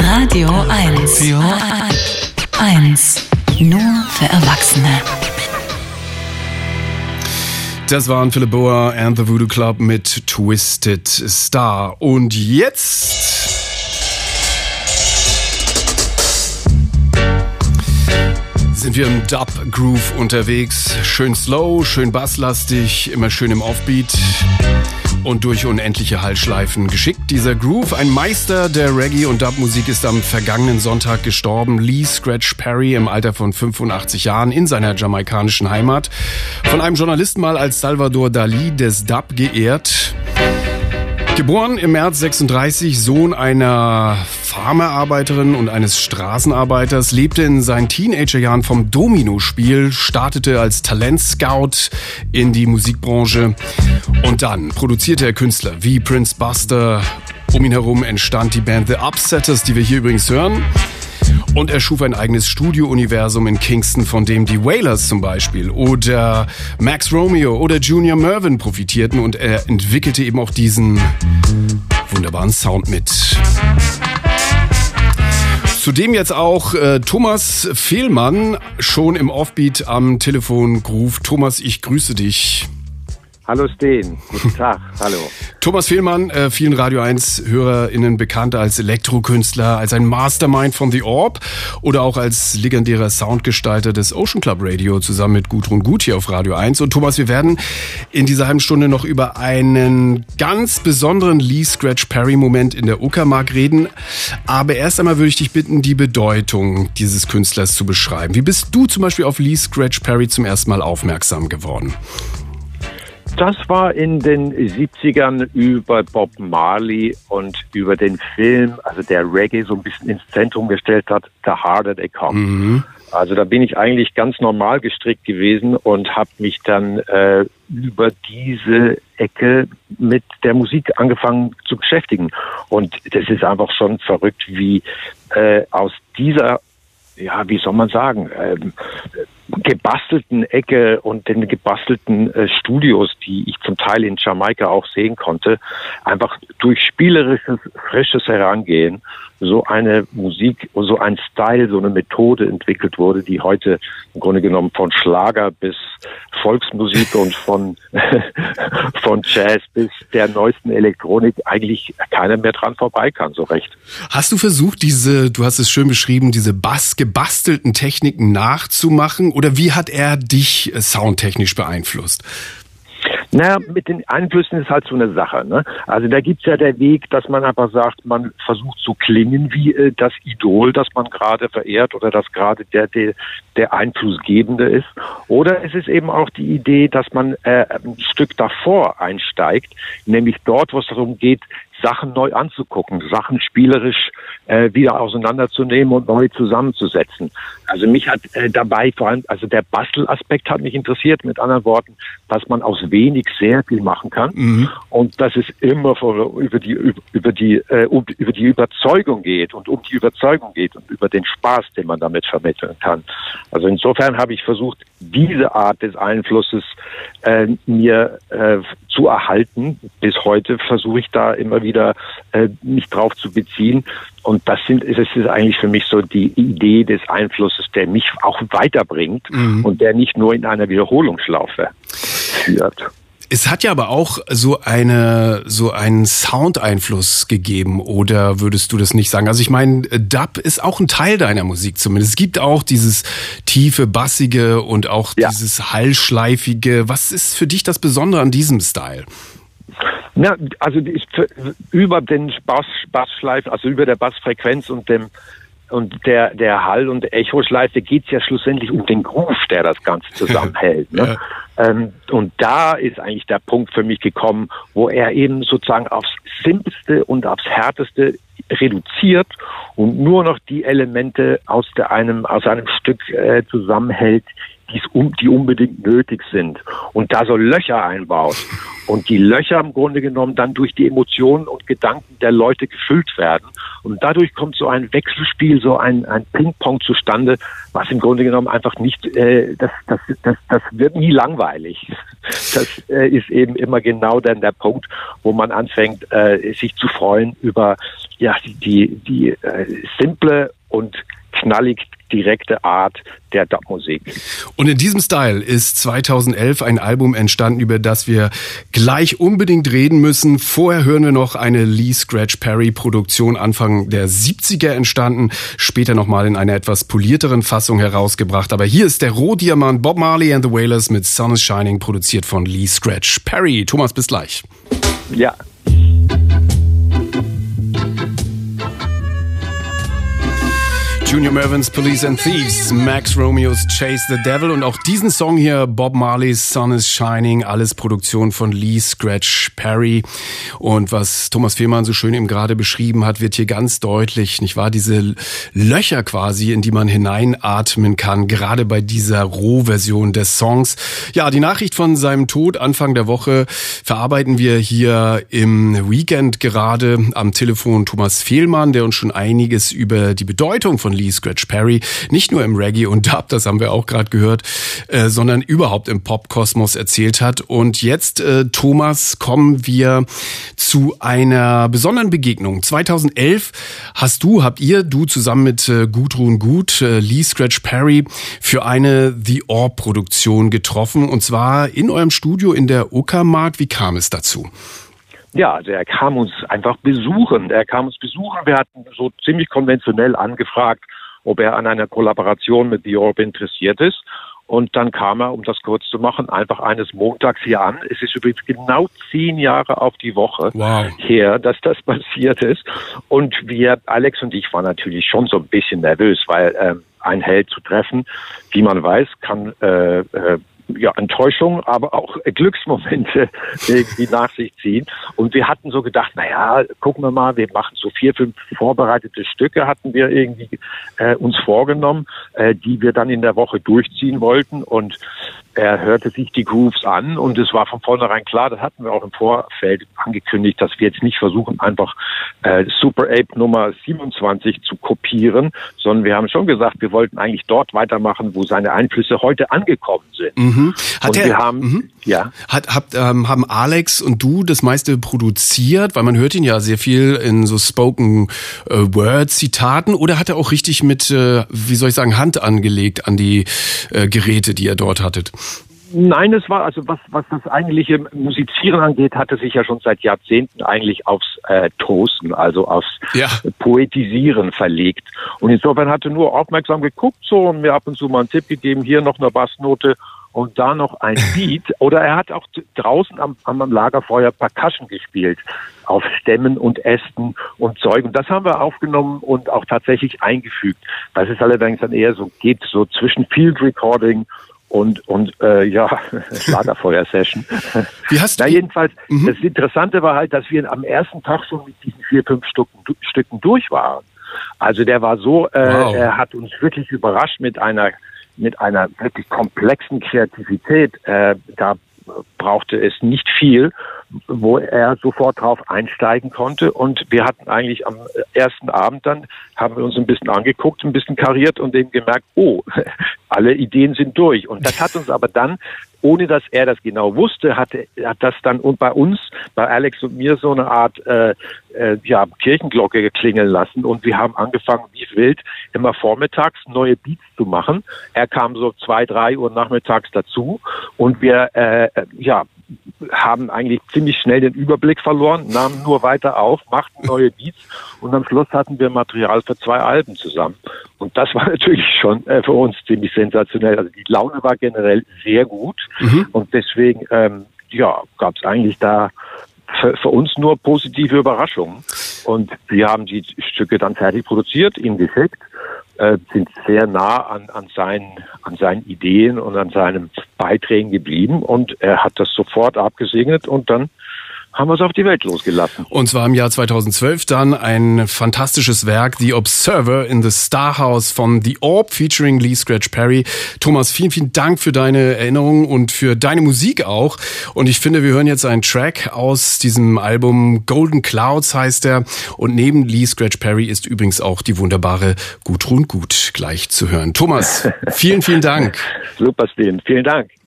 Radio 1. Ja. 1. Nur für Erwachsene. Das waren Philip Boa and the Voodoo Club mit Twisted Star. Und jetzt sind wir im Dub-Groove unterwegs. Schön slow, schön basslastig, immer schön im Offbeat und durch unendliche Hallschleifen geschickt. Dieser Groove, ein Meister der Reggae- und Dub-Musik, ist am vergangenen Sonntag gestorben. Lee Scratch Perry im Alter von 85 Jahren in seiner jamaikanischen Heimat. Von einem Journalisten mal als Salvador Dali des Dub geehrt. Geboren im März 36, Sohn einer Farmerarbeiterin und eines Straßenarbeiters, lebte in seinen Teenagerjahren vom Domino-Spiel, startete als Talentscout in die Musikbranche und dann produzierte er Künstler wie Prince Buster. Um ihn herum entstand die Band The Upsetters, die wir hier übrigens hören. Und er schuf ein eigenes Studio-Universum in Kingston, von dem die Wailers zum Beispiel oder Max Romeo oder Junior Murvin profitierten. Und er entwickelte eben auch diesen wunderbaren Sound mit. Zudem jetzt auch Thomas Fehlmann, schon im Offbeat am Telefon. Groove. Thomas, ich grüße dich. Hallo Sten, guten Tag, hallo. Thomas Fehlmann, vielen Radio 1 HörerInnen bekannt als Elektrokünstler, als ein Mastermind von The Orb oder auch als legendärer Soundgestalter des Ocean Club Radio zusammen mit Gudrun Gut hier auf Radio 1. Und Thomas, wir werden in dieser halben Stunde noch über einen ganz besonderen Lee Scratch Perry Moment in der Uckermark reden. Aber erst einmal würde ich dich bitten, die Bedeutung dieses Künstlers zu beschreiben. Wie bist du zum Beispiel auf Lee Scratch Perry zum ersten Mal aufmerksam geworden? Das war in den 70ern über Bob Marley und über den Film, also der Reggae so ein bisschen ins Zentrum gestellt hat, The Harder They Come. Mhm. Also da bin ich eigentlich ganz normal gestrickt gewesen und habe mich dann über diese Ecke mit der Musik angefangen zu beschäftigen. Und das ist einfach schon verrückt, wie aus dieser, ja, wie soll man sagen, gebastelten Ecke und den gebastelten Studios, die ich zum Teil in Jamaika auch sehen konnte, einfach durch spielerisches, frisches Herangehen so eine Musik, so ein Style, so eine Methode entwickelt wurde, die heute im Grunde genommen von Schlager bis Volksmusik und von Jazz bis der neuesten Elektronik eigentlich keiner mehr dran vorbei kann, so recht. Hast du versucht, du hast es schön beschrieben, diese gebastelten Techniken nachzumachen, oder wie hat er dich soundtechnisch beeinflusst? Naja, mit den Einflüssen ist halt so eine Sache, ne? Also da gibt's ja der Weg, dass man einfach sagt, man versucht zu klingen wie das Idol, das man gerade verehrt oder das gerade der Einflussgebende ist. Oder es ist eben auch die Idee, dass man ein Stück davor einsteigt, nämlich dort, wo es darum geht, Sachen neu anzugucken, Sachen spielerisch wieder auseinanderzunehmen und neu zusammenzusetzen. Also mich hat dabei vor allem, also der Bastelaspekt hat mich interessiert, mit anderen Worten, dass man aus wenig sehr viel machen kann, und dass es immer über die Überzeugung geht und um die Überzeugung geht und über den Spaß, den man damit vermitteln kann. Also insofern habe ich versucht, diese Art des Einflusses mir zu erhalten. Bis heute versuche ich da immer wieder mich drauf zu beziehen. Und es ist eigentlich für mich so die Idee des Einflusses, der mich auch weiterbringt und der nicht nur in einer Wiederholungsschlaufe führt. Es hat ja aber auch so einen Soundeinfluss gegeben, oder würdest du das nicht sagen? Also ich meine, Dub ist auch ein Teil deiner Musik zumindest. Es gibt auch dieses tiefe, bassige und auch dieses hallschleifige. Was ist für dich das Besondere an diesem Style? Ja, also über den Bassschleifen, also über der Bassfrequenz und der Hall- und Echoschleife geht's ja schlussendlich um den Groove, der das Ganze zusammenhält. Ne? Und da ist eigentlich der Punkt für mich gekommen, wo er eben sozusagen aufs Simpelste und aufs Härteste reduziert und nur noch die Elemente aus einem Stück zusammenhält, die unbedingt nötig sind, und da so Löcher einbaut und die Löcher im Grunde genommen dann durch die Emotionen und Gedanken der Leute gefüllt werden, und dadurch kommt so ein Wechselspiel, so ein Ping-Pong zustande, was im Grunde genommen einfach nicht, das wird nie langweilig. Das ist eben immer genau dann der Punkt, wo man anfängt, sich zu freuen über die simple und knallig direkte Art der Dub-Musik. Und in diesem Style ist 2011 ein Album entstanden, über das wir gleich unbedingt reden müssen. Vorher hören wir noch eine Lee Scratch Perry Produktion Anfang der 70er entstanden, später nochmal in einer etwas polierteren Fassung herausgebracht. Aber hier ist der Rohdiamant Bob Marley and the Wailers mit Sun is Shining, produziert von Lee Scratch Perry. Thomas, bis gleich. Ja. Junior Murvin's Police and Thieves, Max Romeo's Chase the Devil und auch diesen Song hier, Bob Marley's Sun is Shining, alles Produktion von Lee Scratch Perry. Und was Thomas Fehlmann so schön eben gerade beschrieben hat, wird hier ganz deutlich, nicht wahr, diese Löcher quasi, in die man hineinatmen kann, gerade bei dieser Rohversion des Songs. Ja, die Nachricht von seinem Tod Anfang der Woche verarbeiten wir hier im Weekend gerade am Telefon Thomas Fehlmann, der uns schon einiges über die Bedeutung von Lee Scratch Perry, nicht nur im Reggae und Dub, das haben wir auch gerade gehört, sondern überhaupt im Popkosmos erzählt hat. Und jetzt, Thomas, kommen wir zu einer besonderen Begegnung. 2011 habt ihr zusammen mit Gudrun Gut, Lee Scratch Perry, für eine The Orb-Produktion getroffen, und zwar in eurem Studio in der Uckermark. Wie kam es dazu? Ja, also er kam uns einfach besuchen. Wir hatten so ziemlich konventionell angefragt, ob er an einer Kollaboration mit The Orb interessiert ist. Und dann kam er, um das kurz zu machen, einfach eines Montags hier an. Es ist übrigens genau 10 Jahre auf die Woche her, dass das passiert ist. Und Alex und ich, waren natürlich schon so ein bisschen nervös, weil ein Held zu treffen, wie man weiß, kann Enttäuschung, aber auch Glücksmomente irgendwie nach sich ziehen. Und wir hatten so gedacht, gucken wir mal, wir machen so 4, 5 vorbereitete Stücke, hatten wir irgendwie uns vorgenommen, die wir dann in der Woche durchziehen wollten. Und er hörte sich die Grooves an und es war von vornherein klar, das hatten wir auch im Vorfeld angekündigt, dass wir jetzt nicht versuchen, einfach Super Ape Nummer 27 zu kopieren, sondern wir haben schon gesagt, wir wollten eigentlich dort weitermachen, wo seine Einflüsse heute angekommen sind. Mhm. Haben Alex und du das meiste produziert, weil man hört ihn ja sehr viel in so Spoken Word Zitaten, oder hat er auch richtig mit, Hand angelegt an die Geräte, die ihr dort hattet? Nein, es war, also was das eigentliche Musizieren angeht, hatte sich ja schon seit Jahrzehnten eigentlich aufs Toasten, also aufs Poetisieren verlegt. Und insofern hatte nur aufmerksam geguckt so und mir ab und zu mal einen Tipp gegeben, hier noch eine Bassnote und da noch ein Beat. Oder er hat auch draußen am Lagerfeuer Percussion gespielt, auf Stämmen und Ästen und Zeug. Und das haben wir aufgenommen und auch tatsächlich eingefügt. Das ist allerdings dann eher so, geht so zwischen Field Recording und Lagerfeuer-Session. Jedenfalls, das Interessante war halt, dass wir am ersten Tag schon mit diesen 4, 5 Stücken durch waren. Also der war so, er hat uns wirklich überrascht mit einer wirklich komplexen Kreativität. Da brauchte es nicht viel, wo er sofort drauf einsteigen konnte. Und wir hatten eigentlich am ersten Abend dann, haben wir uns ein bisschen angeguckt, ein bisschen kariert und eben gemerkt, alle Ideen sind durch. Und das hat uns aber dann, ohne dass er das genau wusste, hat das dann und bei uns, bei Alex und mir, so eine Art Kirchenglocke geklingeln lassen. Und wir haben angefangen, wie wild, immer vormittags neue Beats zu machen. Er kam so 2, 3 Uhr nachmittags dazu und wir haben eigentlich ziemlich schnell den Überblick verloren, nahmen nur weiter auf, machten neue Beats und am Schluss hatten wir Material für 2 Alben zusammen. Und das war natürlich schon für uns ziemlich sensationell. Also die Laune war generell sehr gut und deswegen gab es eigentlich da für uns nur positive Überraschungen. Und wir haben die Stücke dann fertig produziert, ihm geschickt, sind sehr nah an seinen Ideen und an seinen Beiträgen geblieben und er hat das sofort abgesegnet und dann haben wir es auf die Welt losgelassen. Und zwar im Jahr 2012 dann ein fantastisches Werk, The Observer in the Star House von The Orb featuring Lee Scratch Perry. Thomas, vielen, vielen Dank für deine Erinnerungen und für deine Musik auch. Und ich finde, wir hören jetzt einen Track aus diesem Album, Golden Clouds heißt er. Und neben Lee Scratch Perry ist übrigens auch die wunderbare Gudrun Gut gleich zu hören. Thomas, vielen, vielen Dank. Super, Sten. Vielen Dank.